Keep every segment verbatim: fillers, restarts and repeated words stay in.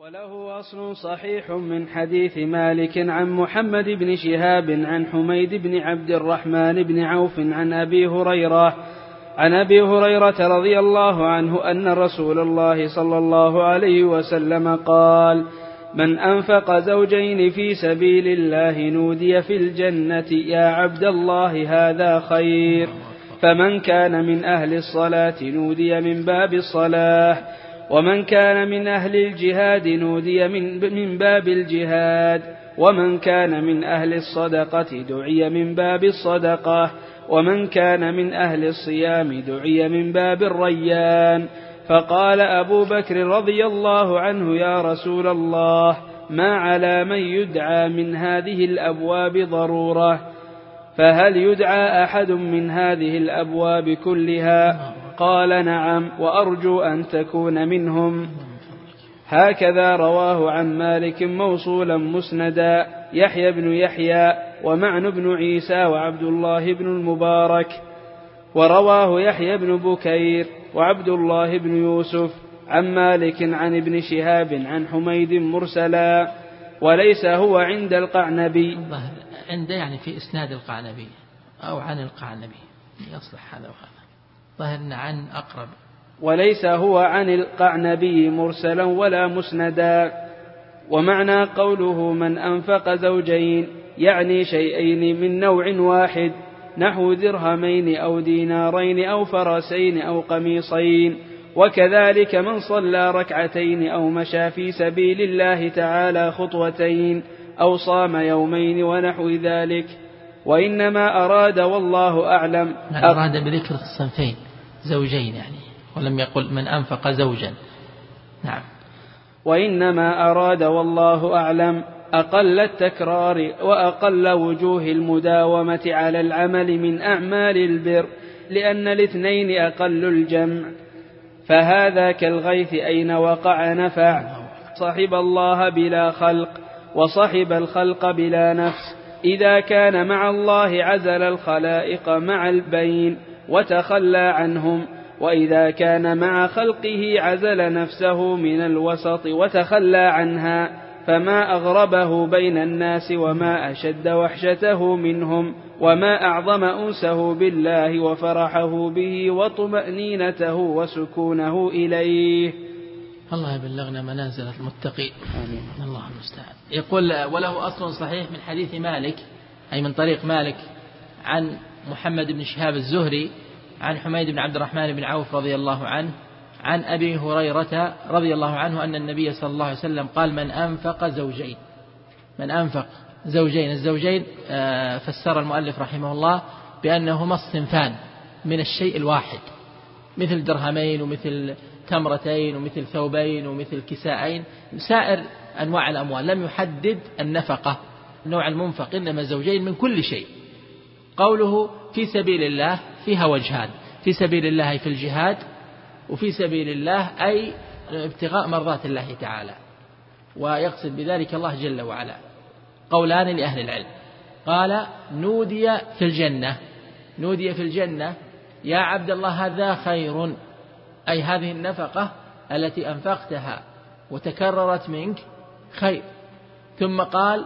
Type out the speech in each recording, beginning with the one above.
وله أصل صحيح من حديث مالك عن محمد بن شهاب عن حميد بن عبد الرحمن بن عوف عن أبي هريرة عن أبي هريرة رضي الله عنه أن رسول الله صلى الله عليه وسلم قال: من أنفق زوجين في سبيل الله نودي في الجنة يا عبد الله هذا خير. فمن كان من أهل الصلاة نودي من باب الصلاة، ومن كان من أهل الجهاد نودي من, من باب الجهاد، ومن كان من أهل الصدقة دعي من باب الصدقة، ومن كان من أهل الصيام دعي من باب الريان. فقال أبو بكر رضي الله عنه: يا رسول الله، ما على من يدعى من هذه الأبواب ضرورة؟ فهل يدعى أحد من هذه الأبواب كلها؟ قال: نعم، وأرجو أن تكون منهم. هكذا رواه عن مالك موصولا مسندا يحيى بن يحيى ومعن بن عيسى وعبد الله بن المبارك. ورواه يحيى بن بكير وعبد الله بن يوسف عن مالك عن ابن شهاب عن حميد مرسلا، وليس هو عند القعنبي. عند يعني في إسناد القعنبي أو عن القعنبي يصلح هذا وهذا، ظهرنا عن أقرب. وليس هو عن القعنبي مرسلا ولا مسندا. ومعنى قوله من أنفق زوجين يعني شيئين من نوع واحد، نحو درهمين أو دينارين أو فرسين أو قميصين. وكذلك من صلى ركعتين أو مشى في سبيل الله تعالى خطوتين أو صام يومين ونحو ذلك. وإنما أراد والله أعلم أراد بذكر الصنفين زوجين يعني، ولم يقل من أنفق زوجا. نعم. وإنما أراد والله أعلم أقل التكرار وأقل وجوه المداومة على العمل من أعمال البر، لأن الاثنين أقل الجمع. فهذا كالغيث أين وقع نفع. صحب الله بلا خلق، وصحب الخلق بلا نفس. إذا كان مع الله عزل الخلائق مع البين وتخلى عنهم، وإذا كان مع خلقه عزل نفسه من الوسط وتخلى عنها. فما أغربه بين الناس وما أشد وحشته منهم، وما أعظم أنسه بالله وفرحه به وطمأنينته وسكونه إليه. الله يبلغنا منازل المتقين. آمين. الله المستعان. يقول: وله أصل صحيح من حديث مالك، أي من طريق مالك عن محمد بن شهاب الزهري عن حميد بن عبد الرحمن بن عوف رضي الله عنه عن أبي هريرة رضي الله عنه أن النبي صلى الله عليه وسلم قال: من أنفق زوجين. من أنفق زوجين. الزوجين فسر المؤلف رحمه الله بأنهما الصنفان من الشيء الواحد، مثل درهمين ومثل تمرتين ومثل ثوبين ومثل كسائين، سائر أنواع الأموال. لم يحدد النفقة نوع المنفق، إنما زوجين من كل شيء. قوله في سبيل الله فيها وجهان: في سبيل الله في الجهاد، وفي سبيل الله أي ابتغاء مرضات الله تعالى، ويقصد بذلك الله جل وعلا. قولان لأهل العلم. قال: نودي في الجنة. نودي في الجنة يا عبد الله هذا خير، أي هذه النفقة التي أنفقتها وتكررت منك خير. ثم قال: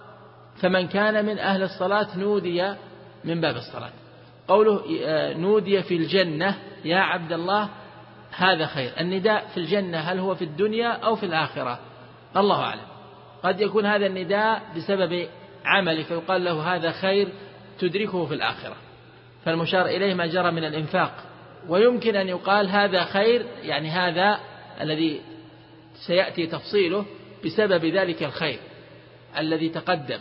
فمن كان من أهل الصلاة نودي من باب الصلاة. قوله نودي في الجنة يا عبد الله هذا خير، النداء في الجنة هل هو في الدنيا أو في الآخرة؟ الله أعلم. قد يكون هذا النداء بسبب عمله فيقال له هذا خير تدركه في الآخرة، فالمشار إليه ما جرى من الإنفاق. ويمكن أن يقال هذا خير يعني هذا الذي سيأتي تفصيله بسبب ذلك الخير الذي تقدم.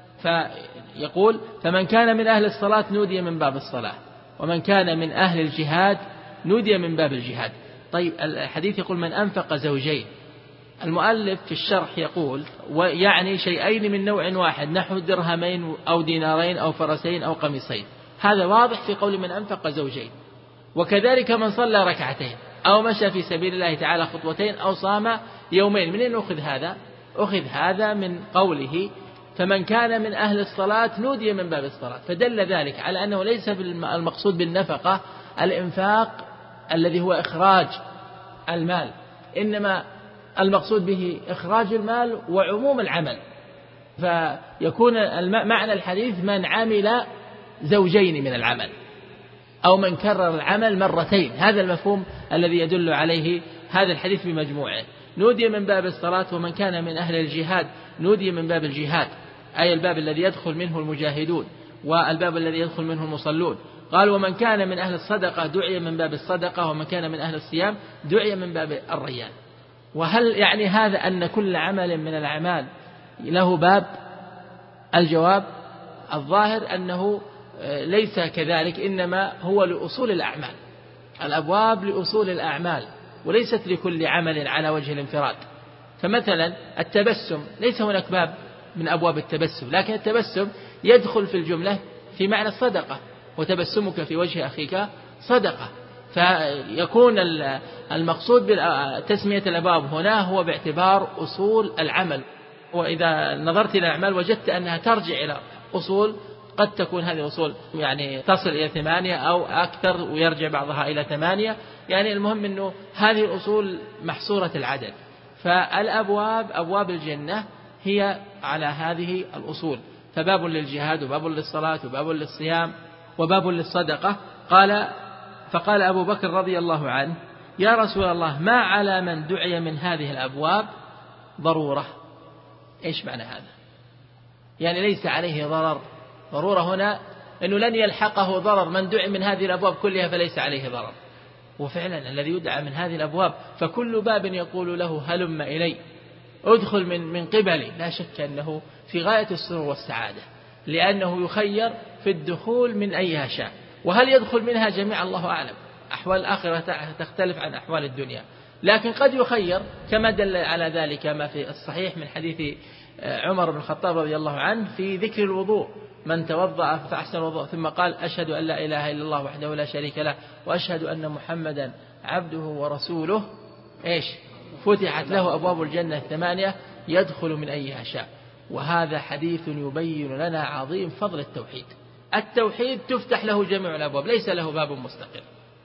فيقول: فمن كان من أهل الصلاة نودي من باب الصلاة، ومن كان من أهل الجهاد نودي من باب الجهاد. طيب الحديث يقول من أنفق زوجين. المؤلف في الشرح يقول: ويعني شيئين من نوع واحد، نحو درهمين أو دينارين أو فرسين أو قميصين. هذا واضح في قول من أنفق زوجين. وكذلك من صلى ركعتين أو مشى في سبيل الله تعالى خطوتين أو صام يومين. منين أخذ هذا؟ أخذ هذا من قوله فمن كان من أهل الصلاة نودي من باب الصلاة، فدل ذلك على أنه ليس المقصود بالنفقة الإنفاق الذي هو إخراج المال، إنما المقصود به إخراج المال وعموم العمل، فيكون معنى الحديث من عمل زوجين من العمل أو من كرر العمل مرتين. هذا المفهوم الذي يدل عليه هذا الحديث بمجموعه. نودي من باب الصلاة ومن كان من أهل الجهاد نودي من باب الجهاد، أي الباب الذي يدخل منه المجاهدون والباب الذي يدخل منه المصلون. قال ومن كان من أهل الصدقة دعي من باب الصدقة، ومن كان من أهل الصيام دعي من باب الريان. وهل يعني هذا أن كل عمل من الأعمال له باب؟ الجواب الظاهر أنه ليس كذلك، إنما هو لأصول الأعمال، الأبواب لأصول الأعمال وليست لكل عمل على وجه الانفراد. فمثلا التبسم ليس هناك باب من أبواب التبسم، لكن التبسم يدخل في الجملة في معنى الصدقة، وتبسمك في وجه أخيك صدقة. فيكون المقصود بتسمية الأبواب هنا هو باعتبار أصول العمل. وإذا نظرت إلى الأعمال وجدت أنها ترجع إلى أصول، قد تكون هذه الأصول يعني تصل إلى ثمانية أو أكثر ويرجع بعضها إلى ثمانية، يعني المهم أنه هذه الأصول محصورة العدد. فالأبواب أبواب الجنة هي على هذه الأصول، فباب للجهاد وباب للصلاة وباب للصيام وباب للصدقة. قال فقال أبو بكر رضي الله عنه يا رسول الله ما على من دعي من هذه الأبواب ضرورة. إيش معنى هذا؟ يعني ليس عليه ضرر. ضرورة هنا أنه لن يلحقه ضرر، من دعي من هذه الأبواب كلها فليس عليه ضرر. وفعلا الذي يدعى من هذه الأبواب فكل باب يقول له هلم إلي أدخل من من قبلي، لا شك أنه في غاية السرور والسعادة، لأنه يخير في الدخول من أيها شاء. وهل يدخل منها جميع الله أعلم، أحوال الآخرة تختلف عن أحوال الدنيا، لكن قد يخير كما دل على ذلك ما في الصحيح من حديث عمر بن الخطاب رضي الله عنه في ذكر الوضوء: من توضأ فأحسن الوضوء ثم قال أشهد أن لا إله إلا الله وحده لا شريك له وأشهد أن محمدا عبده ورسوله، إيش؟ فتحت له أبواب الجنة الثمانية يدخل من أيها شاء. وهذا حديث يبين لنا عظيم فضل التوحيد. التوحيد تفتح له جميع الأبواب، ليس له باب مستقل،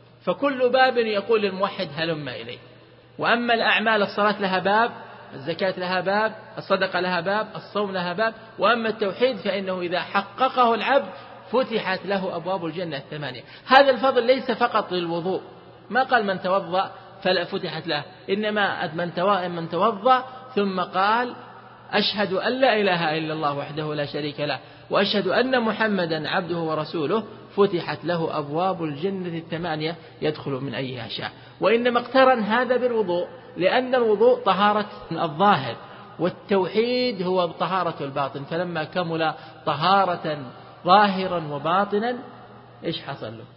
فكل باب يقول للموحد هلم إليه. وأما الأعمال الصلاة لها باب، الزكاة لها باب، الصدقة لها باب، الصوم لها باب. وأما التوحيد فإنه إذا حققه العبد فتحت له أبواب الجنة الثمانية. هذا الفضل ليس فقط للوضوء، ما قال من توضأ فلا فتحت له، إنما من توضأ ثم قال أشهد أن لا إله إلا الله وحده لا شريك له وأشهد أن محمدا عبده ورسوله فتحت له أبواب الجنة الثمانية يدخل من أيها شاء. وإنما اقترن هذا بالوضوء، لأن الوضوء طهارة الظاهر والتوحيد هو طهارة الباطن، فلما كمل طهارة ظاهرا وباطنا إيش حصل له؟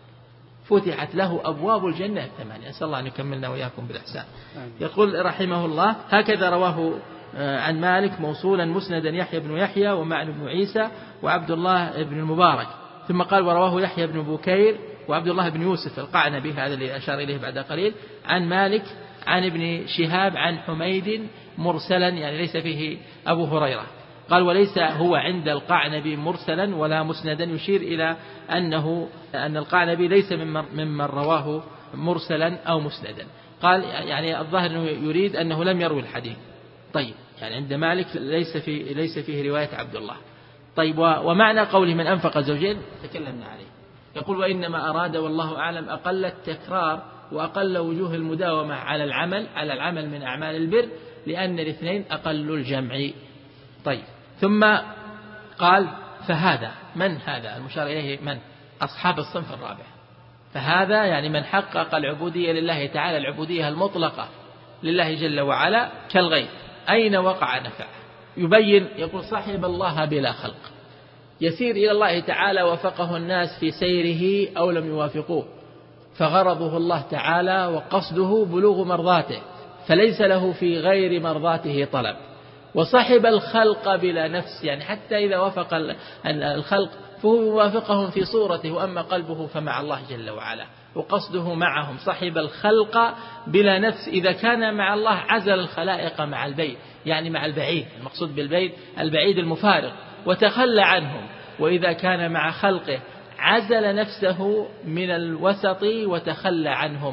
فتحت له أبواب الجنة الثمانية. أسأل الله أن يكملنا وإياكم بالإحسان. يقول رحمه الله: هكذا رواه عن مالك موصولا مسندا يحيى بن يحيى ومعن بن عيسى وعبد الله بن المبارك. ثم قال: ورواه يحيى بن بكير وعبد الله بن يوسف القعنبي، هذا اللي أشار إليه بعد قليل، عن مالك عن ابن شهاب عن حميد مرسلا، يعني ليس فيه أبو هريرة. قال: وليس هو عند القعنبي مرسلا ولا مسندا، يشير إلى أنه أن القعنبي ليس ممن رواه مرسلا أو مسندا. قال يعني الظاهر أنه يريد أنه لم يروي الحديث. طيب، يعني عند مالك ليس فيه ليس فيه رواية عبد الله. طيب، ومعنى قوله من أنفق زوجين تكلمنا عليه. يقول: وإنما أراد والله أعلم أقل التكرار وأقل وجوه المداومة على العمل على العمل من أعمال البر، لأن الاثنين أقل الجمع. طيب، ثم قال: فهذا من هذا المشار إليه؟ من أصحاب الصنف الرابع. فهذا يعني من حقق العبودية لله تعالى، العبودية المطلقة لله جل وعلا كالغيث أين وقع نفع. يبين يقول: صاحب الله بلا خلق، يسير إلى الله تعالى وفقه الناس في سيره أو لم يوافقوه، فغرضه الله تعالى وقصده بلوغ مرضاته، فليس له في غير مرضاته طلب. وصاحب الخلق بلا نفس، يعني حتى إذا وافق الخلق فهو يوافقهم في صورته، وأما قلبه فمع الله جل وعلا وقصده معهم. صاحب الخلق بلا نفس، إذا كان مع الله عزل الخلائق مع البعيد، يعني مع البعيد، المقصود بالبعيد البعيد المفارق، وتخلى عنهم. وإذا كان مع خلقه عزل نفسه من الوسط وتخلى عنهم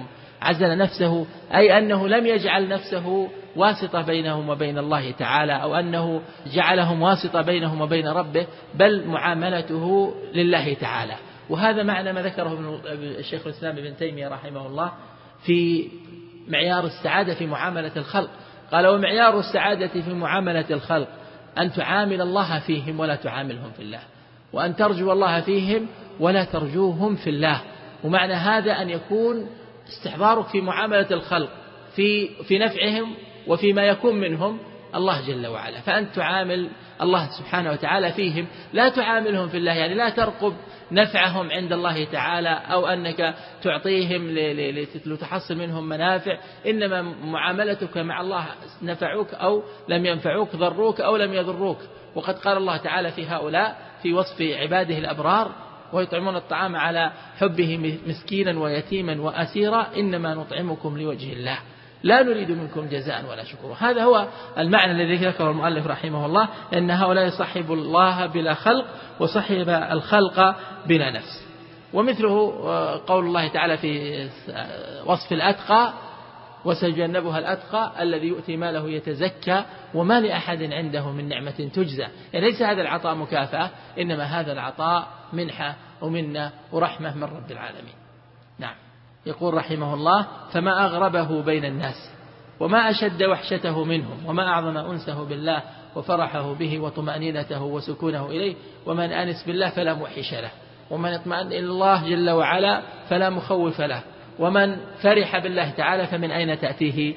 عزل نفسه أي أنه لم يجعل نفسه واسطة بينهم وبين الله تعالى، أو أنه جعلهم واسطة بينهم وبين ربه، بل معاملته لله تعالى. وهذا معنى ما ذكره الشيخ الإسلام ابن تيمية رحمه الله في معيار السعادة في معاملة الخلق. قال: ومعيار السعادة في معاملة الخلق أن تعامل الله فيهم ولا تعاملهم في الله، وأن ترجو الله فيهم ولا ترجوهم في الله. ومعنى هذا أن يكون استحضارك في معاملة الخلق في في نفعهم وفيما يكون منهم الله جل وعلا، فأنت تعامل الله سبحانه وتعالى فيهم، لا تعاملهم في الله، يعني لا ترقب نفعهم عند الله تعالى أو أنك تعطيهم لتحصل منهم منافع، إنما معاملتك مع الله نفعوك أو لم ينفعوك، ضروك أو لم يضروك. وقد قال الله تعالى في هؤلاء في وصف عباده الأبرار: ويطعمون الطعام على حبه مسكينا ويتيما وأسيرا إنما نطعمكم لوجه الله لا نريد منكم جزاء ولا شكورا. هذا هو المعنى الذي ذكره المؤلف رحمه الله، أن هؤلاء صحب الله بلا خلق وصحب الخلق بلا نفس. ومثله قول الله تعالى في وصف الأتقى: وسيجنبها الأتقى الذي يؤتي ماله يتزكى وما لأحد عنده من نعمة تجزى. يعني ليس هذا العطاء مكافأة، إنما هذا العطاء منحة ومنة ورحمة من رب العالمين. نعم. يقول رحمه الله: فما أغربه بين الناس وما أشد وحشته منهم وما أعظم أنسه بالله وفرحه به وطمأنينته وسكونه إليه. ومن أنس بالله فلا موحش له، ومن اطمأن إلى الله جل وعلا فلا مخوف له، ومن فرح بالله تعالى فمن أين تأتيه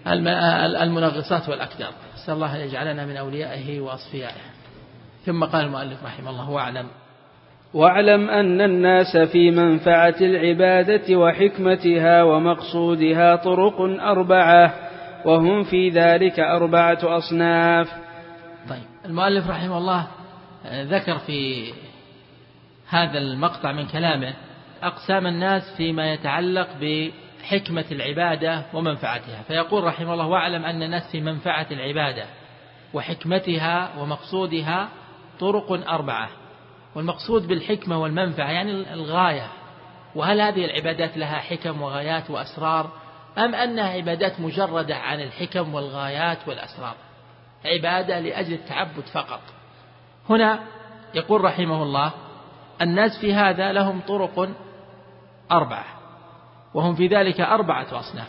المنغصات والأكدار. نسأل الله أن يجعلنا من أوليائه وأصفيائه. ثم قال المؤلف رحمه الله: واعلم واعلم أن الناس في منفعة العبادة وحكمتها ومقصودها طرق أربعة، وهم في ذلك أربعة أصناف. طيب، المؤلف رحمه الله ذكر في هذا المقطع من كلامه أقسام الناس فيما يتعلق بحكمة العبادة ومنفعتها. فيقول رحمه الله: واعلم أن الناس في منفعة العبادة وحكمتها ومقصودها طرق أربعة. والمقصود بالحكمة والمنفعة يعني الغاية. وهل هذه العبادات لها حكم وغايات وأسرار، أم أنها عبادات مجردة عن الحكم والغايات والأسرار، عبادة لأجل التعبد فقط؟ هنا يقول رحمه الله: الناس في هذا لهم طرق أربعة، وهم في ذلك أربعة أصناف،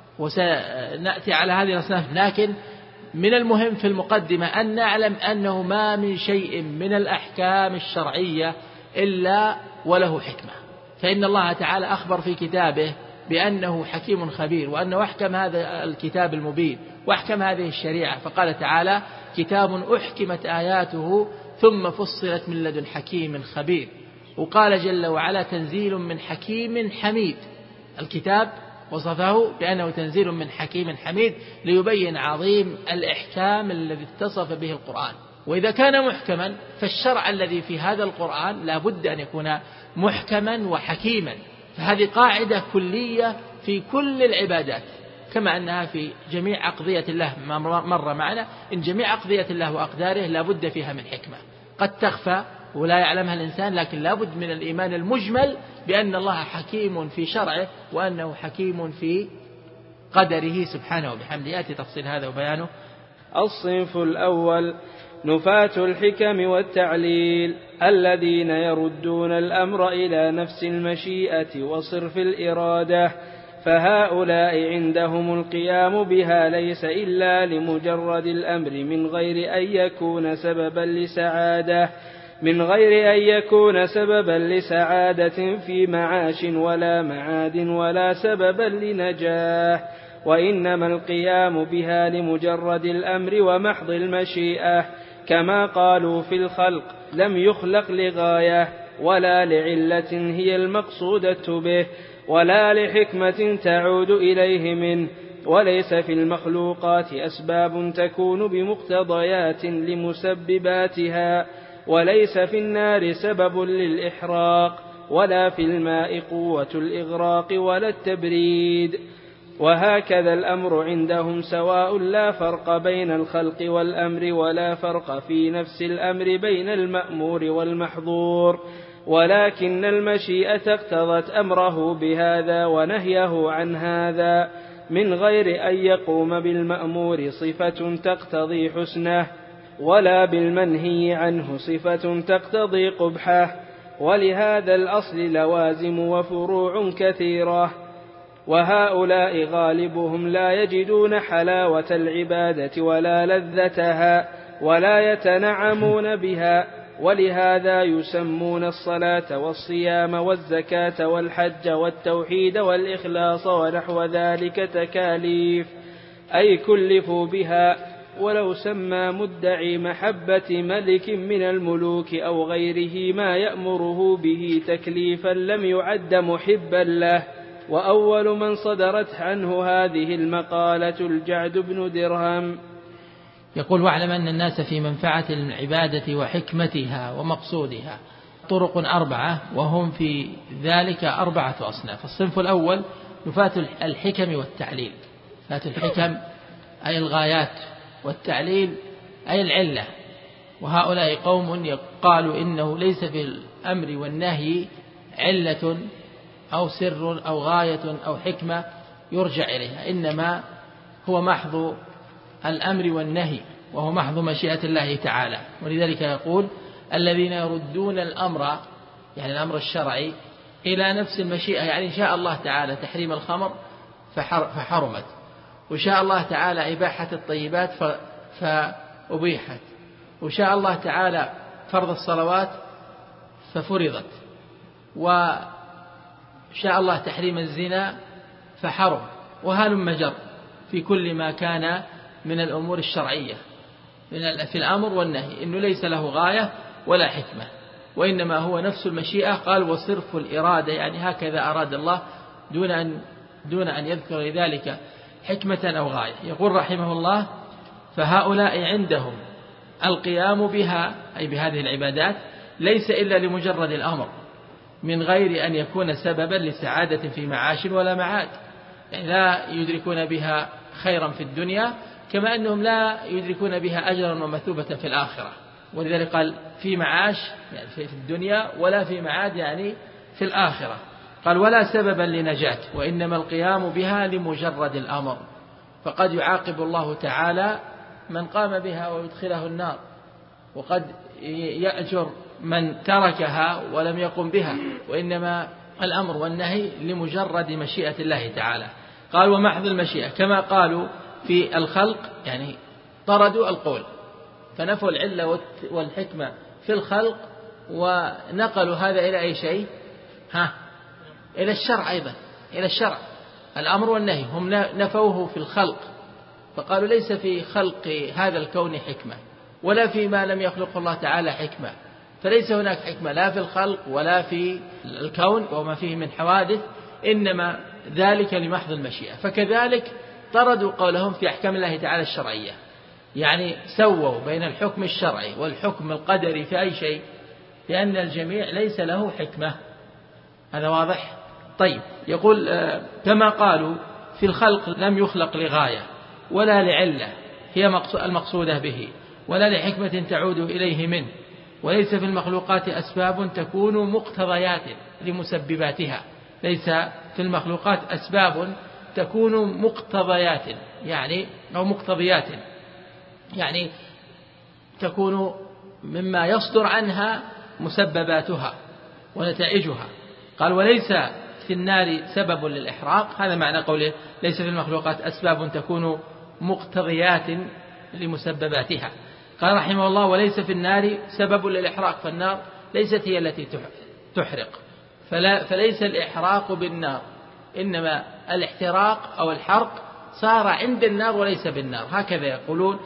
وسنأتي على هذه الأصناف. لكن من المهم في المقدمة أن نعلم أنه ما من شيء من الأحكام الشرعية إلا وله حكمة، فإن الله تعالى أخبر في كتابه بأنه حكيم خبير، وأنه أحكم هذا الكتاب المبين وأحكم هذه الشريعة. فقال تعالى: كتاب أحكمت آياته ثم فصلت من لدن حكيم خبير. وقال جل وعلا: تنزيل من حكيم حميد. الكتاب وصفه بأنه تنزيل من حكيم حميد ليبين عظيم الإحكام الذي اتصف به القرآن. وإذا كان محكما فالشرع الذي في هذا القرآن لا بد أن يكون محكما وحكيما. فهذه قاعدة كلية في كل العبادات، كما أنها في جميع أقضية الله ما مر معنا، إن جميع أقضية الله وأقداره لا بد فيها من حكمة قد تخفى ولا يعلمها الإنسان، لكن لا بد من الإيمان المجمل بأن الله حكيم في شرعه وأنه حكيم في قدره سبحانه وبحمده. يأتي تفصيل هذا وبيانه. الصنف الأول: نفاة الحكم والتعليل، الذين يردون الأمر إلى نفس المشيئة وصرف الإرادة، فهؤلاء عندهم القيام بها ليس إلا لمجرد الأمر من غير أن يكون سببا لسعادة من غير أن يكون سببا لسعادة في معاش ولا معاد ولا سببا لنجاة، وإنما القيام بها لمجرد الأمر ومحض المشيئة، كما قالوا في الخلق: لم يخلق لغاية ولا لعلة هي المقصودة به ولا لحكمة تعود إليه منه، وليس في المخلوقات أسباب تكون بمقتضيات لمسبباتها، وليس في النار سبب للإحراق، ولا في الماء قوة الإغراق ولا التبريد. وهكذا الأمر عندهم سواء، لا فرق بين الخلق والأمر، ولا فرق في نفس الأمر بين المأمور والمحظور، ولكن المشيئة اقتضت أمره بهذا ونهيه عن هذا من غير أن يقوم بالمأمور صفة تقتضي حسنه ولا بالمنهي عنه صفة تقتضي قبحه، ولهذا الأصل لوازم وفروع كثيرة، وهؤلاء غالبهم لا يجدون حلاوة العبادة ولا لذتها ولا يتنعمون بها، ولهذا يسمون الصلاة والصيام والزكاة والحج والتوحيد والإخلاص ونحو ذلك تكاليف، أي كلفوا بها. ولو سمى مدعي محبة ملك من الملوك أو غيره ما يأمره به تكليفا لم يعد محبا له. وأول من صدرت عنه هذه المقالة الجعد بن درهم. يقول: واعلم أن الناس في منفعة العبادة وحكمتها ومقصودها طرق أربعة، وهم في ذلك أربعة أصناف. الصنف الأول نفاة الحكم والتعليل. نفاة الحكم أي الغايات، والتعليل أي العلة. وهؤلاء قوم قالوا إنه ليس في الأمر والنهي علة أو سر أو غاية أو حكمة يرجع إليها، إنما هو محض الأمر والنهي، وهو محض مشيئة الله تعالى. ولذلك يقول: الذين يردون الأمر، يعني الأمر الشرعي، إلى نفس المشيئة، يعني شاء الله تعالى تحريم الخمر فحرمت، وشاء الله تعالى إباحة الطيبات فأبيحت، وشاء الله تعالى فرض الصلوات ففرضت، وشاء الله تحريم الزنا فحرم، وهلم مجر في كل ما كان من الأمور الشرعية في الأمر والنهي، إنه ليس له غاية ولا حكمة، وإنما هو نفس المشيئة. قال: وصرف الإرادة، يعني هكذا أراد الله دون أن دون أن يذكر لذلك حكمة أو غاية. يقول رحمه الله: فهؤلاء عندهم القيام بها، أي بهذه العبادات، ليس إلا لمجرد الأمر، من غير أن يكون سببا لسعادة في معاش ولا معاد، يعني لا يدركون بها خيرا في الدنيا، كما أنهم لا يدركون بها أجرا ومثوبة في الآخرة. ولذلك قال: في معاش، يعني في الدنيا، ولا في معاد، يعني في الآخرة. قال: ولا سببا لنجاة، وإنما القيام بها لمجرد الأمر، فقد يعاقب الله تعالى من قام بها ويدخله النار، وقد يأجر من تركها ولم يقم بها، وإنما الأمر والنهي لمجرد مشيئة الله تعالى. قال: ومحض المشيئة، كما قالوا في الخلق، يعني طردوا القول فنفوا العلة والحكمة في الخلق، ونقلوا هذا إلى أي شيء؟ ها إلى الشرع أيضا، إلى الشرع. الأمر والنهي هم نفوه في الخلق، فقالوا ليس في خلق هذا الكون حكمة، ولا فيما لم يخلق الله تعالى حكمة، فليس هناك حكمة لا في الخلق ولا في الكون وما فيه من حوادث، إنما ذلك لمحض المشيئة. فكذلك طردوا قولهم في أحكام الله تعالى الشرعية، يعني سووا بين الحكم الشرعي والحكم القدري في أي شيء، لأن الجميع ليس له حكمة. هذا واضح؟ طيب، يقول: كما قالوا في الخلق لم يخلق لغاية ولا لعلة هي المقصودة به، ولا لحكمة تعود إليه منه، وليس في المخلوقات أسباب تكون مقتضيات لمسبباتها. ليس في المخلوقات أسباب تكون مقتضيات، يعني أو مقتضيات، يعني تكون مما يصدر عنها مسبباتها ونتائجها. قال: وليس في النار سبب للإحراق، هذا معنى قوله ليس في المخلوقات أسباب تكون مقتضيات لمسبباتها. قال رحمه الله: وليس في النار سبب للإحراق، فالنار ليست هي التي تحرق، فلا فليس الإحراق بالنار، إنما الاحتراق أو الحرق صار عند النار وليس بالنار. هكذا يقولون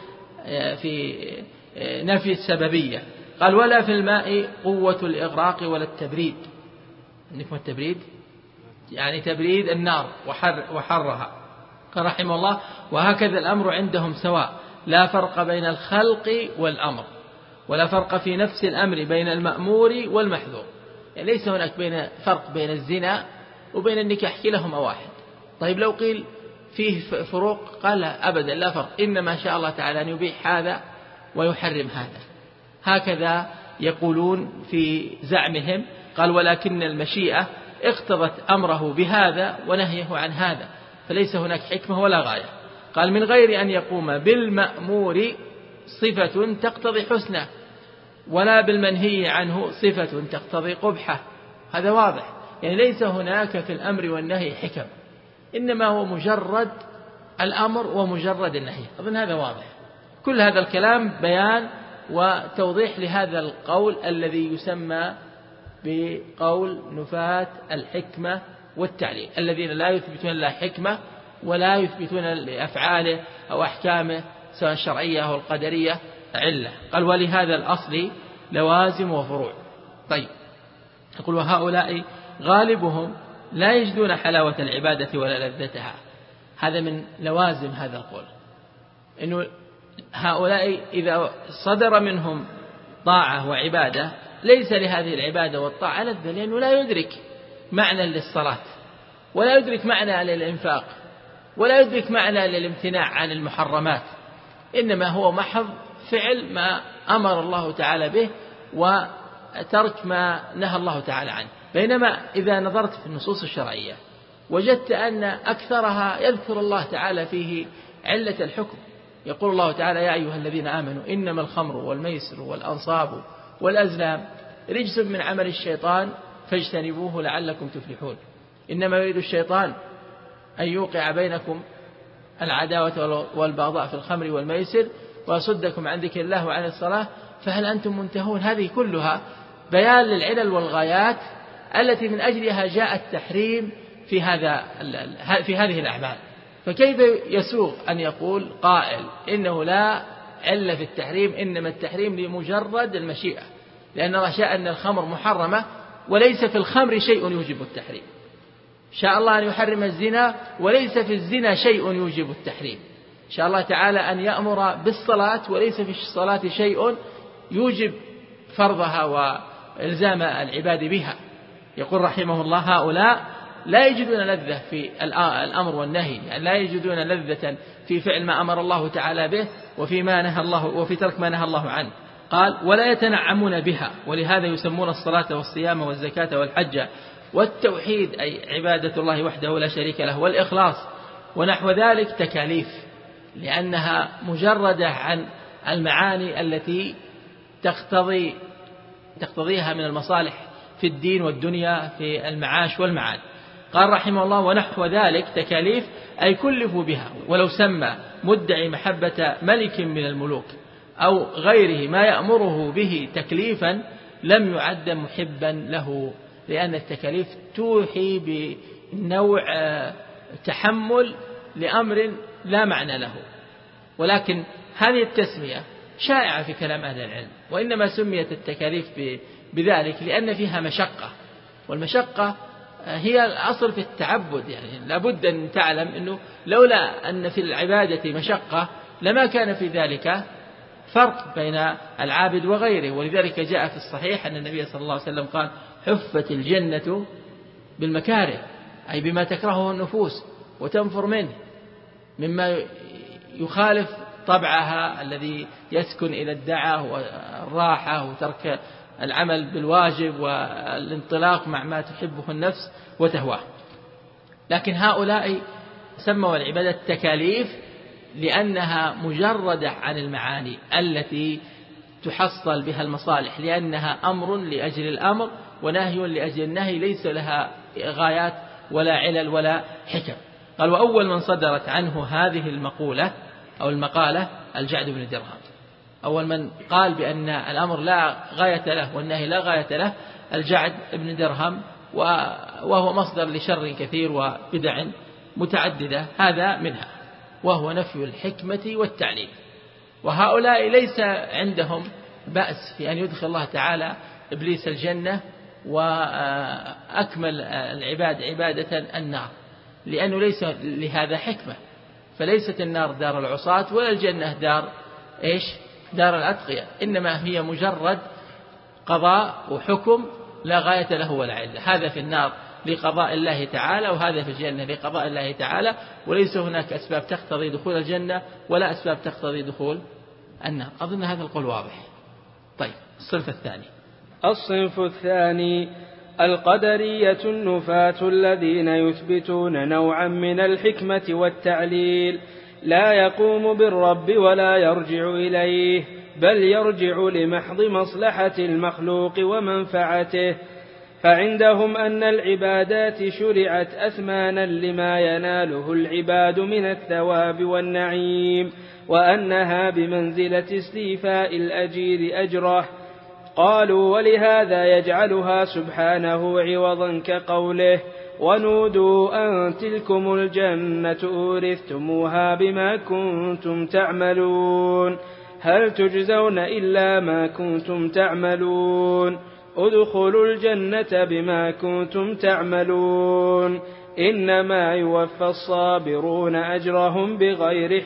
في نفي السببية. قال: ولا في الماء قوة الإغراق ولا التبريد. عندكم التبريد؟ يعني تبريد النار وحر وحرها. قال رحمه الله: وهكذا الأمر عندهم سواء، لا فرق بين الخلق والأمر، ولا فرق في نفس الأمر بين المأمور والمحذور، يعني ليس هناك بين فرق بين الزنا وبين النكاح، كلاهما واحد. طيب لو قيل فيه فروق، قال: أبدا لا فرق، إنما شاء الله تعالى أن يبيح هذا ويحرم هذا. هكذا يقولون في زعمهم قال ولكن المشيئة اقتضت أمره بهذا ونهيه عن هذا، فليس هناك حكمة ولا غاية. قال من غير أن يقوم بالمأمور صفة تقتضي حسنه ولا بالمنهي عنه صفة تقتضي قبحه. هذا واضح، يعني ليس هناك في الأمر والنهي حكم، إنما هو مجرد الأمر ومجرد النهي. أظن هذا واضح. كل هذا الكلام بيان وتوضيح لهذا القول الذي يسمى بقول نفاة الحكمة والتعليل، الذين لا يثبتون له حكمة ولا يثبتون لأفعاله أو أحكامه سواء الشرعية أو القدرية علة. قال ولهذا الأصل لوازم وفروع. طيب، يقول وهؤلاء غالبهم لا يجدون حلاوة العبادة ولا لذتها. هذا من لوازم هذا القول، إنه هؤلاء إذا صدر منهم طاعة وعبادة ليس لهذه العبادة والطاعة لذة، لأنه لا يدرك معنى للصلاة ولا يدرك معنى للإنفاق ولا يدرك معنى للامتناع عن المحرمات، إنما هو محض فعل ما أمر الله تعالى به وترك ما نهى الله تعالى عنه. بينما إذا نظرت في النصوص الشرعية وجدت أن أكثرها يذكر الله تعالى فيه علة الحكم. يقول الله تعالى يا أيها الذين آمنوا إنما الخمر والميسر والأنصاب والأزلام رجس من عمل الشيطان فاجتنبوه لعلكم تفلحون. إنما يريد الشيطان أن يوقع بينكم العداوة والبغضاء في الخمر والميسر ويصدكم عن ذكر الله وعن الصلاة فهل أنتم منتهون. هذه كلها بيان للعلل والغايات التي من أجلها جاء التحريم في هذا في هذه الأعمال. فكيف يسوغ أن يقول قائل إنه لا علة في التحريم، إنما التحريم لمجرد المشيئة، لأن الله شاء أن الخمر محرمة وليس في الخمر شيء يوجب التحريم. شاء الله أن يحرم الزنا وليس في الزنا شيء يوجب التحريم. شاء الله تعالى أن يأمر بالصلاة وليس في الصلاة شيء يوجب فرضها وإلزام العباد بها. يقول رحمه الله هؤلاء لا يجدون لذة في الأمر والنهي، يعني لا يجدون لذة في فعل ما أمر الله تعالى به وفي ما نهى الله وفي ترك ما نهى الله عنه. قال ولا يتنعمون بها، ولهذا يسمون الصلاة والصيام والزكاة والحج والتوحيد أي عبادة الله وحده لا شريك له والإخلاص ونحو ذلك تكاليف، لأنها مجردة عن المعاني التي تقتضي تقتضيها من المصالح في الدين والدنيا في المعاش والمعاد. قال رحمه الله ونحو ذلك تكاليف أي كلفوا بها، ولو سمى مدعي محبة ملك من الملوك أو غيره ما يأمره به تكليفا لم يعد محبا له، لأن التكاليف توحي بنوع تحمل لأمر لا معنى له. ولكن هذه التسمية شائعة في كلام أهل العلم، وإنما سميت التكاليف بذلك لأن فيها مشقة، والمشقة هي الأصل في التعبد. يعني لابد أن تعلم أنه لولا أن في العبادة مشقة لما كان في ذلك فرق بين العابد وغيره. ولذلك جاء في الصحيح أن النبي صلى الله عليه وسلم قال حفت الجنة بالمكاره، أي بما تكرهه النفوس وتنفر منه مما يخالف طبعها الذي يسكن إلى الدعة والراحة وترك العمل بالواجب والانطلاق مع ما تحبه النفس وتهواه. لكن هؤلاء سموا العبادة تكاليف لأنها مجردة عن المعاني التي تحصل بها المصالح، لأنها أمر لأجل الأمر ونهي لأجل النهي، ليس لها غايات ولا علل ولا حكم. قال وأول من صدرت عنه هذه المقولة أو المقالة الجعد بن درهم. أول من قال بأن الأمر لا غاية له والنهي لا غاية له الجعد بن درهم، وهو مصدر لشر كثير وبدع متعددة، هذا منها، وهو نفي الحكمة والتعليل. وهؤلاء ليس عندهم بأس في أن يدخل الله تعالى إبليس الجنة وأكمل العباد عبادة النار، لأنه ليس لهذا حكمة. فليست النار دار العصاة ولا الجنة دار إيش؟ دار الأتقياء، إنما هي مجرد قضاء وحكم لا غاية له ولا علة. هذا في النار لقضاء الله تعالى، وهذا في الجنة لقضاء الله تعالى، وليس هناك أسباب تقتضي دخول الجنة ولا أسباب تقتضي دخول النار. أظن هذا القول واضح. طيب الصنف الثاني. الصنف الثاني القدرية النفاة الذين يثبتون نوعا من الحكمة والتعليل لا يقوم بالرب ولا يرجع إليه، بل يرجع لمحض مصلحة المخلوق ومنفعته. فعندهم أن العبادات شرعت أثمانا لما يناله العباد من الثواب والنعيم، وأنها بمنزلة استيفاء الأجير أجره. قالوا ولهذا يجعلها سبحانه عوضا كقوله ونودوا أن تلكم الجنة أورثتموها بما كنتم تعملون هل تجزون إلا ما كنتم تعملون ادخلوا الجنة بما كنتم تعملون إنما يوفى الصابرون أجرهم بغير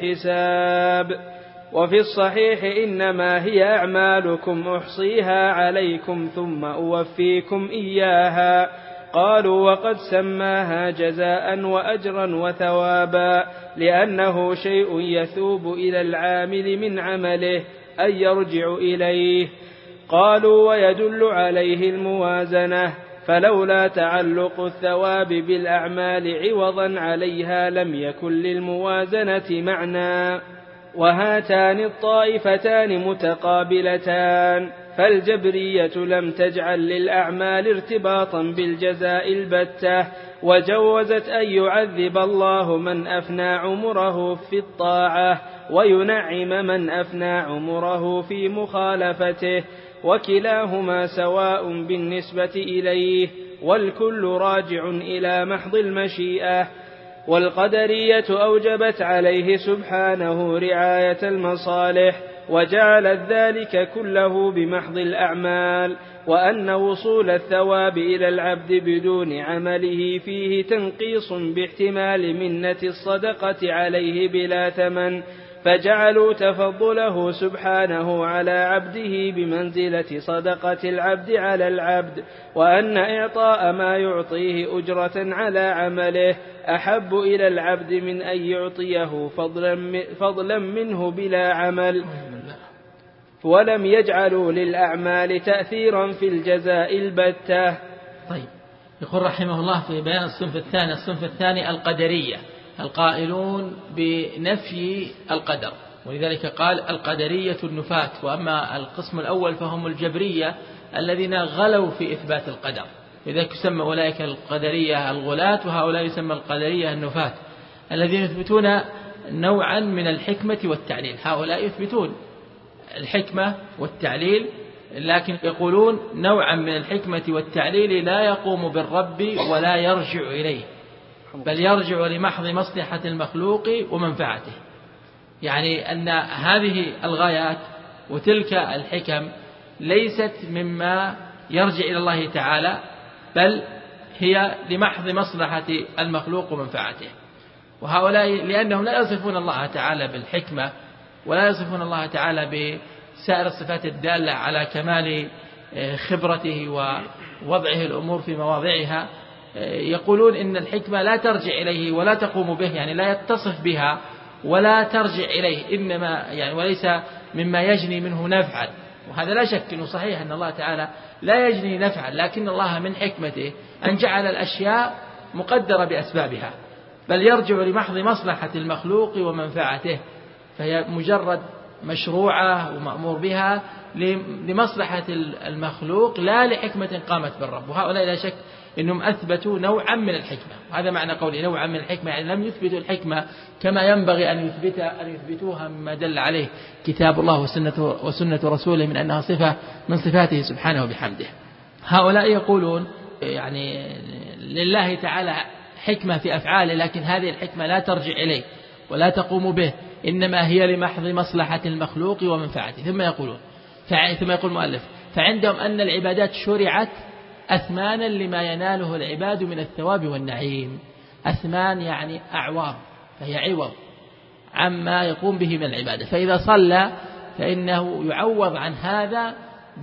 حساب. وفي الصحيح إنما هي أعمالكم أحصيها عليكم ثم أوفيكم إياها. قالوا وقد سماها جزاء وأجرا وثوابا لأنه شيء يثوب إلى العامل من عمله أي يرجع إليه. قالوا ويدل عليه الموازنة، فلولا تعلق الثواب بالأعمال عوضا عليها لم يكن للموازنة معنى. وهاتان الطائفتان متقابلتان، فالجبرية لم تجعل للأعمال ارتباطا بالجزاء البتة، وجوزت أن يعذب الله من أفنى عمره في الطاعة وينعم من أفنى عمره في مخالفته، وكلاهما سواء بالنسبة إليه، والكل راجع إلى محض المشيئة. والقدرية أوجبت عليه سبحانه رعاية المصالح، وجعلت ذلك كله بمحض الأعمال، وأن وصول الثواب إلى العبد بدون عمله فيه تنقيص باحتمال منة الصدقة عليه بلا ثمن، فجعلوا تفضله سبحانه على عبده بمنزلة صدقة العبد على العبد، وأن إعطاء ما يعطيه أجرة على عمله أحب إلى العبد من أن يعطيه فضلا منه بلا عمل. ولم يجعلوا للأعمال تأثيرا في الجزاء البتة. طيب، يقول رحمه الله في بيان الصنف الثاني الصنف الثاني القدرية القائلون بنفي القدر، ولذلك قال القدرية النفاة. وأما القسم الأول فهم الجبرية الذين غلوا في إثبات القدر، لذلك يسمى أولئك القدرية الغلاة، وهؤلاء يسمى القدرية النفاة الذين يثبتون نوعا من الحكمة والتعليل. هؤلاء يثبتون الحكمة والتعليل، لكن يقولون نوعا من الحكمة والتعليل لا يقوم بالرب ولا يرجع إليه، بل يرجع لمحض مصلحة المخلوق ومنفعته. يعني أن هذه الغايات وتلك الحكم ليست مما يرجع إلى الله تعالى، بل هي لمحض مصلحة المخلوق ومنفعته. وهؤلاء لأنهم لا يصفون الله تعالى بالحكمة ولا يصفون الله تعالى بسائر الصفات الدالة على كمال خبرته ووضعه الأمور في مواضعها، يقولون إن الحكمة لا ترجع إليه ولا تقوم به، يعني لا يتصف بها ولا ترجع إليه، إنما يعني وليس مما يجني منه نفعا. وهذا لا شك أنه صحيح أن الله تعالى لا يجني نفعا، لكن الله من حكمته أن جعل الأشياء مقدرة بأسبابها، بل يرجع لمحض مصلحة المخلوق ومنفعته، فهي مجرد مشروعة ومأمور بها لمصلحة المخلوق لا لحكمة قامت بالرب. وهؤلاء لا شك إنهم أثبتوا نوعا من الحكمة، وهذا معنى قولي نوعا من الحكمة، يعني لم يثبتوا الحكمة كما ينبغي أن يثبت أن يثبتوها مما دل عليه كتاب الله وسنة, وسنة رسوله من أنها صفة من صفاته سبحانه وبحمده. هؤلاء يقولون يعني لله تعالى حكمة في أفعاله، لكن هذه الحكمة لا ترجع إليه ولا تقوم به، إنما هي لمحض مصلحة المخلوق ومنفعته. ثم يقولون ثم يقول المؤلف فعندهم أن العبادات شرعت أثمانا لما يناله العباد من الثواب والنعيم. أثمان يعني أعوام، فهي عوض عما يقوم به من العبادة. فإذا صلى فإنه يعوض عن هذا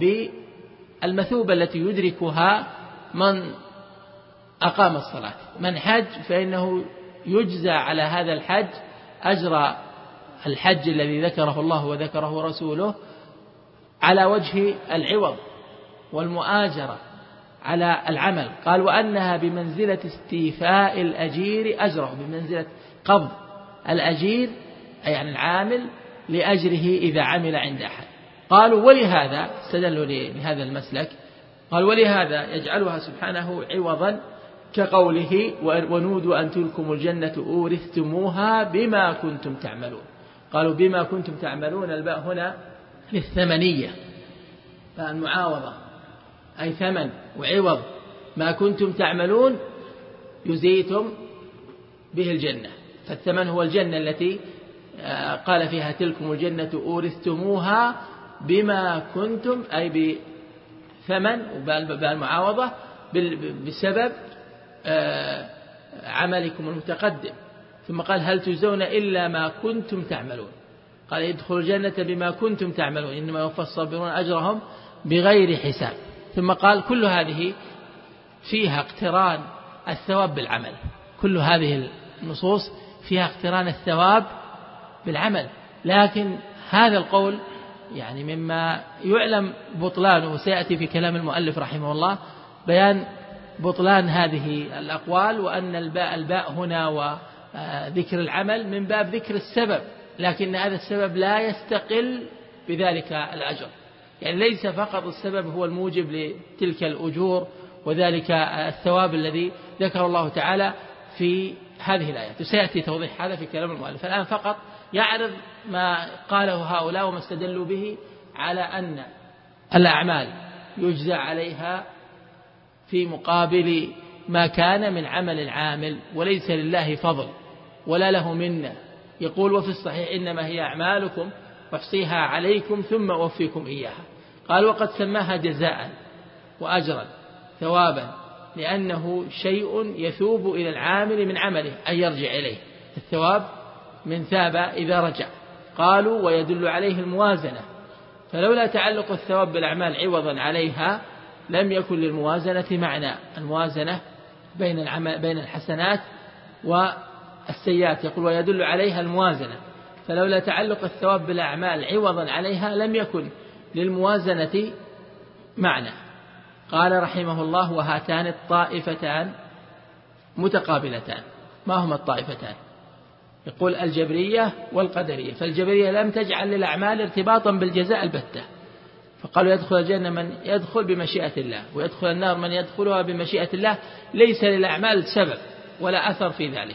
بالمثوبة التي يدركها من أقام الصلاة. من حج فإنه يجزى على هذا الحج أجر الحج الذي ذكره الله وذكره رسوله على وجه العوض والمؤاجرة على العمل. قال وأنها بمنزلة استيفاء الأجير أجره، بمنزلة قبض الأجير أي يعني العامل لأجره إذا عمل عند أحد. قالوا ولهذا استدلوا لهذا المسلك، قال ولهذا يجعلها سبحانه عوضا كقوله ونودوا أن تلكم الجنة أورثتموها بما كنتم تعملون. قالوا بما كنتم تعملون، الباء هنا للثمنية، فالمعاوضة أي ثمن وعوض ما كنتم تعملون يزيتم به الجنة، فالثمن هو الجنة التي قال فيها تلكم الجنة أورثتموها بما كنتم أي بثمن وبالمعاوضة بسبب عملكم المتقدم. ثم قال هل تجزون إلا ما كنتم تعملون، قال ادخلوا الجنة بما كنتم تعملون إنما يوفى الصابرون أجرهم بغير حساب. ثم قال كل هذه فيها اقتران الثواب بالعمل، كل هذه النصوص فيها اقتران الثواب بالعمل، لكن هذا القول يعني مما يعلم بطلانه، سيأتي في كلام المؤلف رحمه الله بيان بطلان هذه الأقوال، وأن الباء الباء هنا وذكر العمل من باب ذكر السبب، لكن هذا السبب لا يستقل بذلك الأجر، يعني ليس فقط السبب هو الموجب لتلك الأجور وذلك الثواب الذي ذكر الله تعالى في هذه الآيات، وسيأتي توضيح هذا في كلام المؤلف. الآن فقط يعرض ما قاله هؤلاء وما استدلوا به على أن الأعمال يجزى عليها في مقابل ما كان من عمل العامل، وليس لله فضل ولا له منة. يقول وفي الصحيح إنما هي أعمالكم أحصيها عليكم ثم أوفيكم إياها. قال وقد سماها جزاء وأجرا ثوابا لأنه شيء يثوب إلى العامل من عمله أن يرجع إليه، الثواب من ثاب إذا رجع. قالوا ويدل عليه الموازنة، فلولا تعلق الثواب بالأعمال عوضا عليها لم يكن للموازنة معنى، الموازنة بين العمل بين الحسنات والسيئات. يقول ويدل عليها الموازنة، فلولا تعلق الثواب بالأعمال عوضا عليها لم يكن للموازنة معنى. قال رحمه الله وهاتان الطائفتان متقابلتان. ما هما الطائفتان؟ يقول الجبرية والقدرية. فالجبرية لم تجعل للأعمال ارتباطا بالجزاء البتة، فقالوا يدخل الجنة من يدخل بمشيئة الله ويدخل النار من يدخلها بمشيئة الله، ليس للأعمال سبب ولا أثر في ذلك.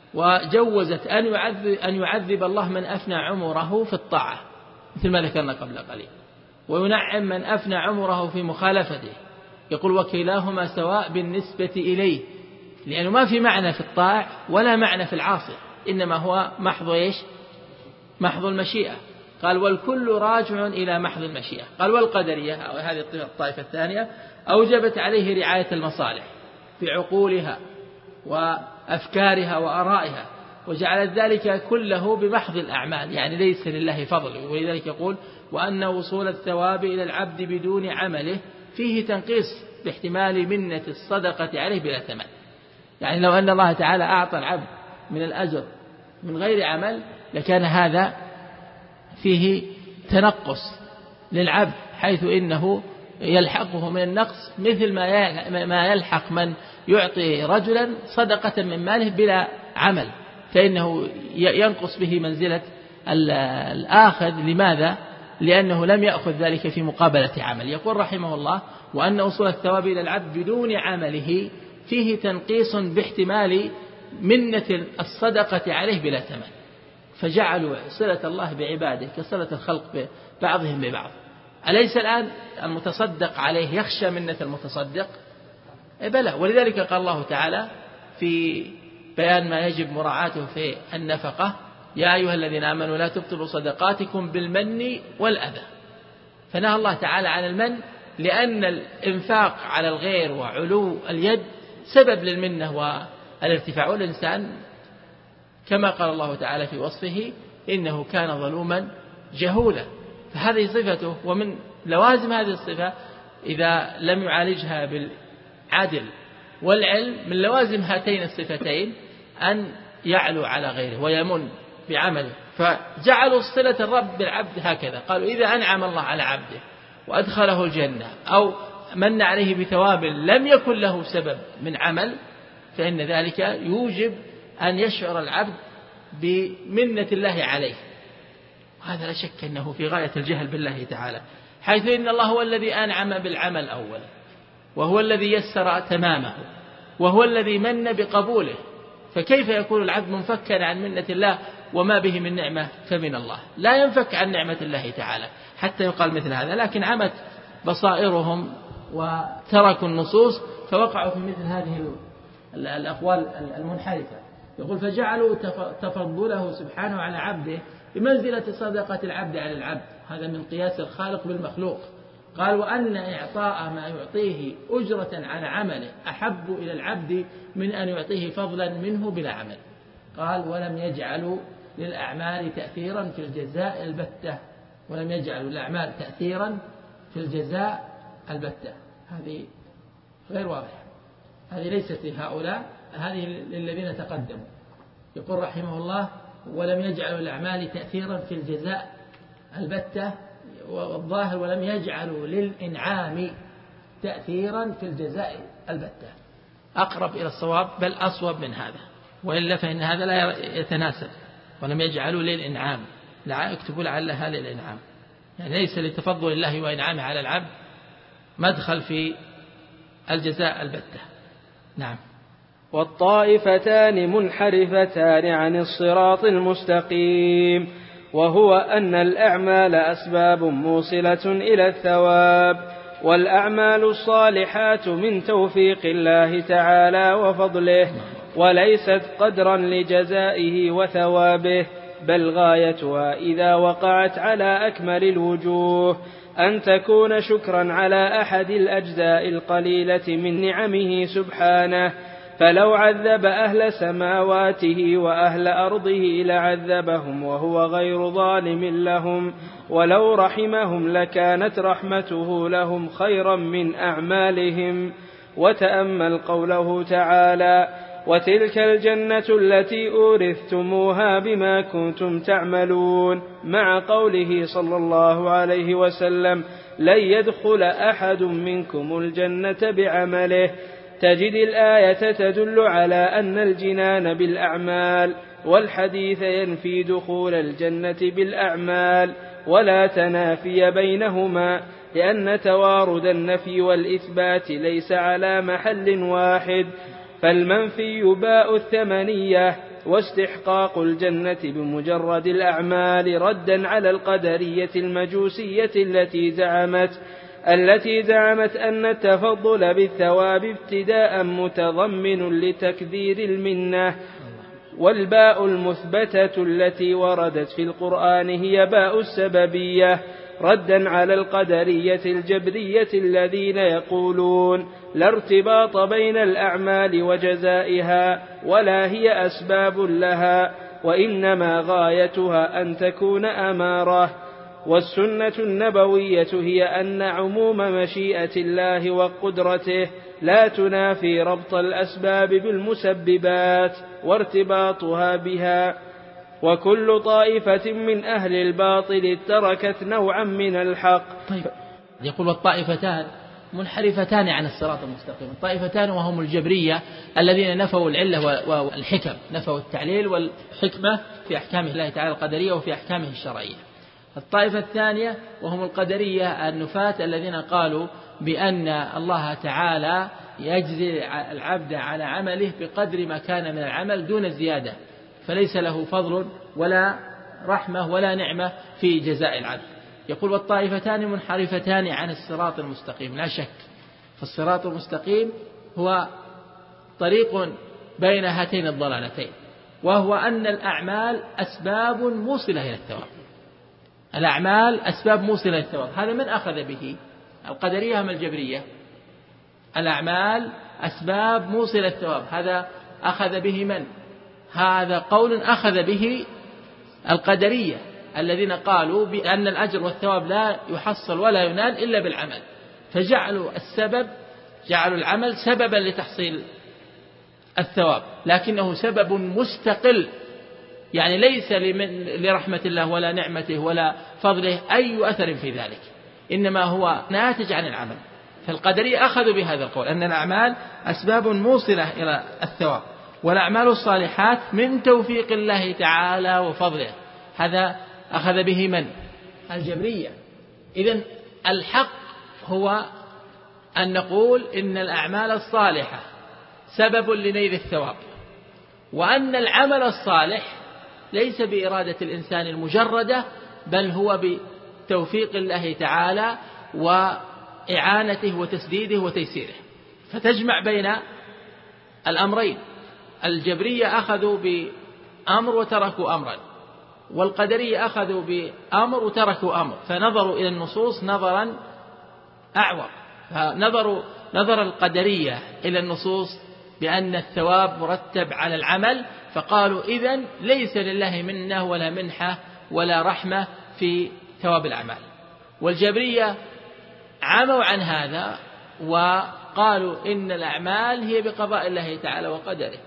وجوزت أن يعذب, أن يعذب الله من أفنى عمره في الطاعة مثل ما ذكرنا قبل قليل، وينعم من أفنى عمره في مخالفته. يقول وكلاهما سواء بالنسبة إليه، لأنه ما في معنى في الطاع ولا معنى في العاصي، إنما هو محض إيش؟ محض المشيئة. قال والكل راجع إلى محض المشيئة. قال والقدرية أو هذه الطائفة الثانية أوجبت عليه رعاية المصالح في عقولها وأفكارها وآرائها، وجعلت ذلك كله بمحض الأعمال، يعني ليس لله فضل. ولذلك يقول وأن وصول الثواب إلى العبد بدون عمله فيه تنقيص باحتمال منة الصدقة عليه بلا ثمن، يعني لو أن الله تعالى أعطى العبد من الأجر من غير عمل لكان هذا فيه تنقص للعبد، حيث إنه يلحقه من النقص مثل ما يلحق من يعطي رجلا صدقة من ماله بلا عمل، فإنه ينقص به منزلة الآخذ. لماذا؟ لأنه لم يأخذ ذلك في مقابلة عمل. يقول رحمه الله وأن وصول الثواب إلى العبد بدون عمله فيه تنقيص باحتمال منة الصدقة عليه بلا ثمن، فجعلوا صلة الله بعباده كصلة الخلق بعضهم ببعض. أليس الآن المتصدق عليه يخشى منة المتصدق؟ بلى. ولذلك قال الله تعالى في بيان ما يجب مراعاته في النفقة يا أيها الذين آمنوا لا تبطلوا صدقاتكم بالمن والأذى. فنهى الله تعالى عن المن لأن الإنفاق على الغير وعلو اليد سبب للمنة والارتفاع، والإنسان كما قال الله تعالى في وصفه إنه كان ظلوما جهولا. فهذه صفته، ومن لوازم هذه الصفة إذا لم يعالجها بالعدل والعلم من لوازم هاتين الصفتين أن يعلو على غيره ويمن بعمله. فجعلوا صلة الرب بالعبد هكذا، قالوا إذا أنعم الله على عبده وأدخله الجنة أو ومن عليه بثواب لم يكن له سبب من عمل، فإن ذلك يوجب أن يشعر العبد بمنة الله عليه، وهذا لا شك أنه في غاية الجهل بالله تعالى، حيث إن الله هو الذي أنعم بالعمل أولا، وهو الذي يسر تمامه، وهو الذي من بقبوله، فكيف يكون العبد منفكا عن منة الله وما به من نعمة فمن الله؟ لا ينفك عن نعمة الله تعالى حتى يقال مثل هذا، لكن عمت بصائرهم وتركوا النصوص فوقعوا في مثل هذه الأقوال المنحرفة. يقول فجعلوا تفضله سبحانه على عبده بمنزلة صدقة العبد على العبد، هذا من قياس الخالق بالمخلوق. قال وأن إعطاء ما يعطيه أجرة على عمله أحب إلى العبد من أن يعطيه فضلا منه بلا عمل. قال ولم يجعلوا للأعمال تأثيرا في الجزاء البتة، ولم يجعلوا الأعمال تأثيرا في الجزاء البتة، هذه غير واضحة، هذه ليست لهؤلاء، هذه للذين تقدموا. يقول رحمه الله ولم يجعلوا الأعمال تأثيرا في الجزاء البتة، والظاهر ولم يجعلوا للإنعام تأثيرا في الجزاء البتة، أقرب إلى الصواب بل أصوب من هذا، وإلا فإن هذا لا يتناسب. ولم يجعلوا للإنعام، لا اكتبوا لعلها للإنعام، يعني ليس لتفضل الله وإنعامه على العبد مدخل في الجزاء البتة. نعم. والطائفتان منحرفتان عن الصراط المستقيم، وهو أن الأعمال أسباب موصلة إلى الثواب، والأعمال الصالحات من توفيق الله تعالى وفضله، وليست قدرا لجزائه وثوابه، بل غايتها إذا وقعت على أكمل الوجوه أن تكون شكرا على أحد الأجزاء القليلة من نعمه سبحانه، فلو عذب أهل سماواته وأهل أرضه لعذبهم وهو غير ظالم لهم، ولو رحمهم لكانت رحمته لهم خيرا من أعمالهم. وتأمل قوله تعالى وتلك الجنة التي أورثتموها بما كنتم تعملون، مع قوله صلى الله عليه وسلم لن يدخل أحد منكم الجنة بعمله. تجد الآية تدل على أن الجنان بالأعمال، والحديث ينفي دخول الجنة بالأعمال، ولا تنافي بينهما، لأن توارد النفي والإثبات ليس على محل واحد، فالمنفي باء الثمنية واستحقاق الجنة بمجرد الأعمال، ردا على القدرية المجوسية التي زعمت التي زعمت أن التفضل بالثواب ابتداء متضمن لتكدير المنة. والباء المثبتة التي وردت في القرآن هي باء السببية، ردا على القدرية الجبرية الذين يقولون لا ارتباط بين الأعمال وجزائها، ولا هي أسباب لها، وإنما غايتها أن تكون أمارة. والسنة النبوية هي أن عموم مشيئة الله وقدرته لا تنافي ربط الأسباب بالمسببات وارتباطها بها. وكل طائفة من أهل الباطل تركت نوعا من الحق. طيب. يقول والطائفتان منحرفتان عن الصراط المستقيم، الطائفتان وهم الجبرية الذين نفوا العلة والحكم، نفوا التعليل والحكمة في أحكام الله تعالى القدرية وفي أحكامه الشرعية. الطائفة الثانية وهم القدرية النفاة الذين قالوا بأن الله تعالى يجزي العبد على عمله بقدر ما كان من العمل دون زيادة، فليس له فضل ولا رحمة ولا نعمة في جزاء العبد. يقول والطائفتان منحرفتان عن الصراط المستقيم، لا شك فالصراط المستقيم هو طريق بين هاتين الضلالتين، وهو أن الأعمال أسباب موصلة إلى الثواب، الأعمال أسباب موصلة إلى الثواب. هذا من أخذ به؟ القدرية أم الجبرية؟ الأعمال أسباب موصلة إلى الثواب، هذا أخذ به من؟ هذا قول أخذ به القدرية الذين قالوا بأن الأجر والثواب لا يحصل ولا ينال إلا بالعمل، فجعلوا السبب جعلوا العمل سببا لتحصيل الثواب، لكنه سبب مستقل، يعني ليس لرحمة الله ولا نعمته ولا فضله أي أثر في ذلك، إنما هو ناتج عن العمل. فالقدرية أخذوا بهذا القول أن الأعمال أسباب موصلة إلى الثواب، والأعمال الصالحات من توفيق الله تعالى وفضله. هذا أخذ به من؟ الجبرية. إذن الحق هو أن نقول إن الأعمال الصالحة سبب لنيل الثواب، وأن العمل الصالح ليس بإرادة الإنسان المجردة، بل هو بتوفيق الله تعالى وإعانته وتسديده وتيسيره، فتجمع بين الأمرين. الجبرية أخذوا بأمر وتركوا أمرا، والقدرية أخذوا بأمر وتركوا أمر، فنظروا إلى النصوص نظرا أعور. فنظروا نظر القدرية إلى النصوص بأن الثواب مرتب على العمل، فقالوا إذن ليس لله منة ولا منحة ولا رحمة في ثواب الأعمال. والجبرية عموا عن هذا وقالوا إن الأعمال هي بقضاء الله تعالى وقدره،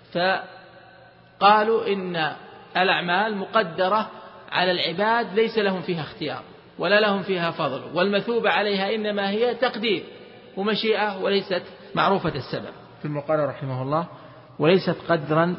فقالوا إن الأعمال مقدرة على العباد ليس لهم فيها اختيار ولا لهم فيها فضل، والمثوبة عليها إنما هي تقدير ومشيئة وليست معروفة السبب. ثم قال رحمه الله: وليست قدرا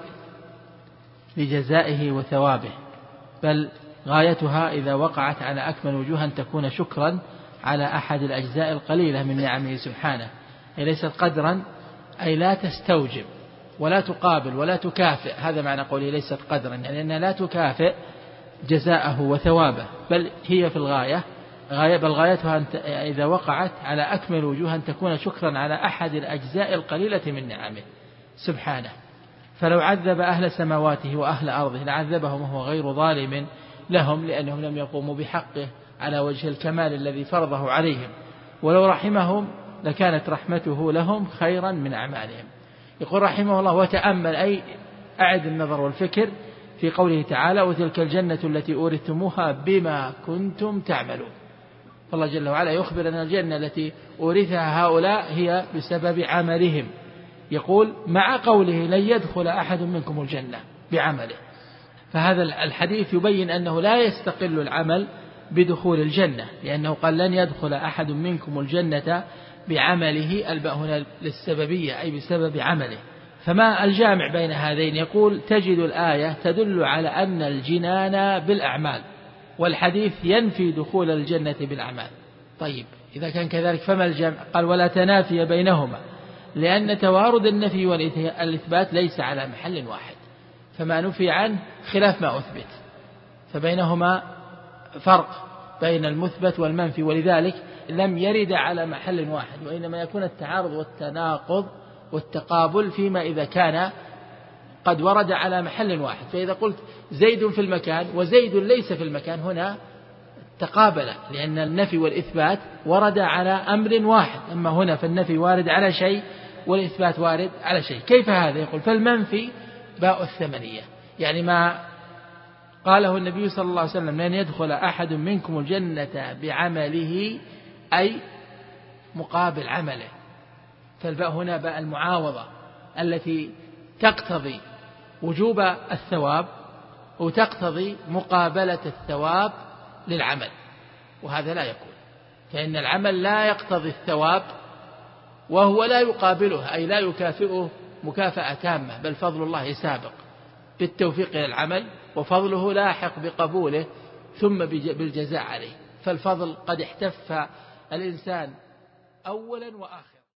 لجزائه وثوابه، بل غايتها إذا وقعت على أكمل وجوه أن تكون شكرا على أحد الأجزاء القليلة من نعمه سبحانه. أي ليست قدرا أي لا تستوجب ولا تقابل ولا تكافئ، هذا معنى قوله ليست قدرا، يعني أنها لا تكافئ جزاءه وثوابه، بل هي في الغاية غاية بل غايتها أن إذا وقعت على أكمل وجوه أن تكون شكرا على أحد الأجزاء القليلة من نعمه سبحانه. فلو عذب أهل سماواته وأهل أرضه لعذبهم وهو غير ظالم لهم، لأنهم لم يقوموا بحقه على وجه الكمال الذي فرضه عليهم، ولو رحمهم لكانت رحمته لهم خيرا من أعمالهم. يقول رحمه الله: وتأمل، أي أعد النظر والفكر في قوله تعالى: وتلك الجنة التي أورثتموها بما كنتم تعملون. فالله جل وعلا يخبر أن الجنة التي أورثها هؤلاء هي بسبب عملهم. يقول مع قوله: لن يدخل أحد منكم الجنة بعمله. فهذا الحديث يبين أنه لا يستقل العمل بدخول الجنة، لأنه قال: لن يدخل أحد منكم الجنة بعمله. الباء هنا للسببية، أي بسبب عمله. فما الجامع بين هذين؟ يقول: تجد الآية تدل على أن الجنان بالأعمال، والحديث ينفي دخول الجنة بالأعمال. طيب إذا كان كذلك فما الجامع؟ قال: ولا تنافي بينهما، لأن توارد النفي والإثبات ليس على محل واحد، فما نفي عنه خلاف ما أثبت، فبينهما فرق بين المثبت والمنفي، ولذلك لم يرد على محل واحد، وإنما يكون التعارض والتناقض والتقابل فيما إذا كان قد ورد على محل واحد. فإذا قلت زيد في المكان وزيد ليس في المكان، هنا تقابل، لأن النفي والإثبات ورد على أمر واحد، أما هنا فالنفي وارد على شيء والإثبات وارد على شيء. كيف هذا؟ يقول: فالمنفي باء الثمنية، يعني ما قاله النبي صلى الله عليه وسلم: لن يدخل أحد منكم الجنة بعمله، أي مقابل عمله. فالباء هنا باء المعاوضة التي تقتضي وجوب الثواب وتقتضي مقابلة الثواب للعمل، وهذا لا يكون، فإن العمل لا يقتضي الثواب وهو لا يقابله، أي لا يكافئه مكافأة تامة، بل فضل الله سابق بالتوفيق إلى العمل، وفضله لاحق بقبوله ثم بالجزاء عليه. فالفضل قد احتف الإنسان أولا وآخرا.